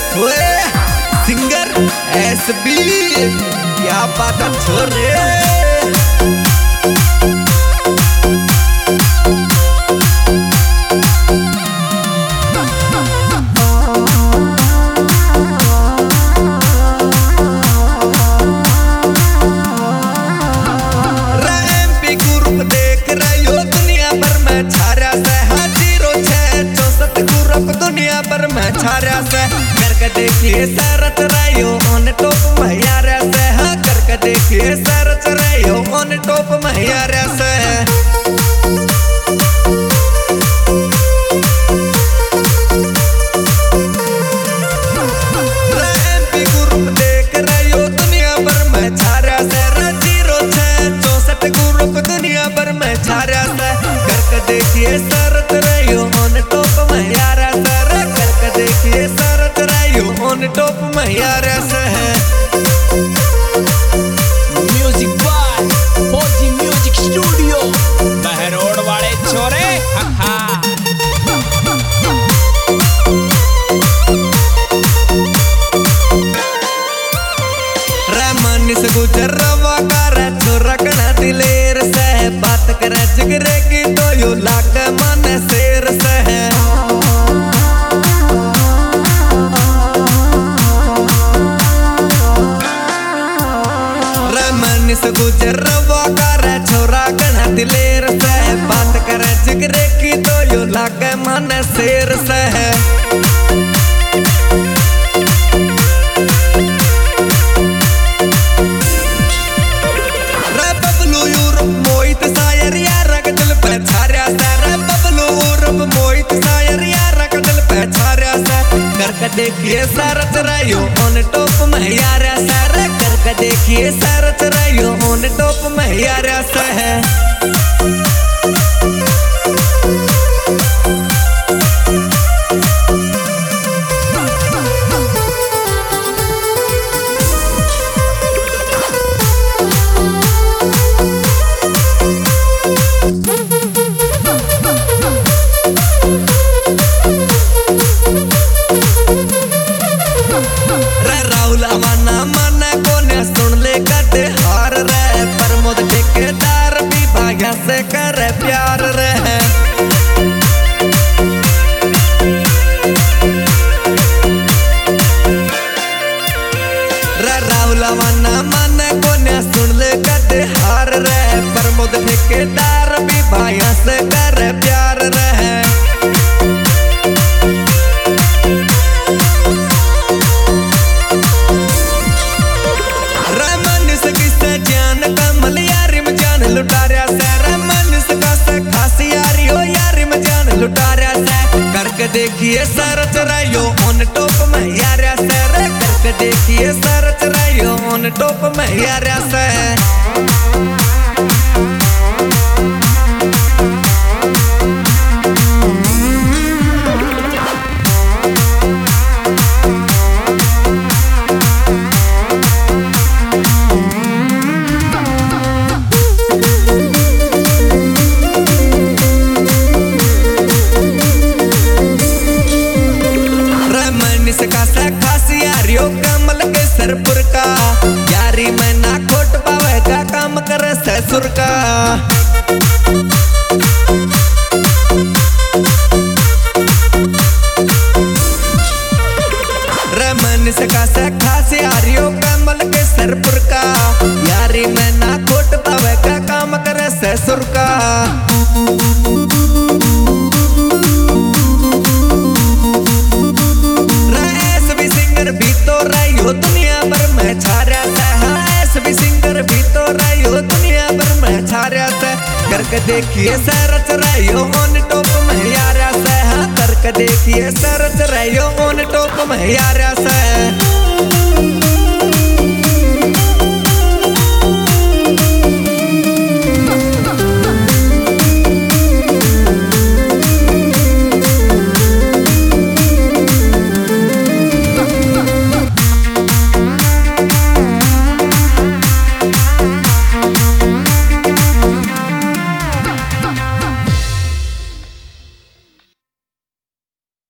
ओए singer SB क्या बात है छोरे। दुनिया पर मैं छाया से करके देखिए सरच रहियो ऑन टॉप महियारा से। हाँ करके देखिए सरच रहियो ऑन टॉप महियारा से। एमपी ग्रुप देख रहियो दुनिया पर मैं छाया से। 0664 ग्रुप दुनिया पर मैं छाया से करके देखिए सरच रहियो ऑन टॉप महियारा से। देखिए सरच रहियो ऑन टॉप महियारा से। Music by Fauji music studio Behror वाले छोरे। रहमान से गुजर रवा कर छोरा कना दिलेर से। बात करे जिगरे की तो यू लाग मन शेर से। से गुजर रवा कर छोरा कना दिलेर से। बात करे जिगरे की तो यू लागे मन शेर से। रे बबलू यूरोप मोहित शायर यार के दिल पे छाया से। रे बबलू यूरोप मोहित शायर यार के दिल पे छाया से करके देखिए सरच रहियो ऑन टॉप महियारा से। करके देखिए सरच रहियो ऑन टॉप महियारा से। राहुल अमाना माना कोने सुन ले कदे हार रे। प्रमोद ठेकेदार भी भाग्य से करे प्यार रे। राहुल अमाना माना कोने सुन ले कदे हार रे। प्रमोद ठेकेदार भी भाग्य से करे प्यार रे। लुटारिया से रमन से खासी यारी हो यारी में जान लुटारिया से करके देखिए सरच रहियो ऑन टॉप महियारा से। करके देखिए सरच रहियो ऑन टॉप महियारा से। खासी यारियो कमल के सरपुर का यारी में ना खोट पावेगा काम करे ससुर का। रमन से खासी यारियो कमल के सरपुर का यारी में ना खोट पावेगा काम करे ससुर का। दुनिया भर में छाया से। हाँ एसबी सिंगर भी तो रहियो दुनिया भर में छाया से करके देखिए सरच रहियो ऑन टॉप महियारा से। हाँ करके देखिए सरच रहियो ऑन टॉप महियारा से।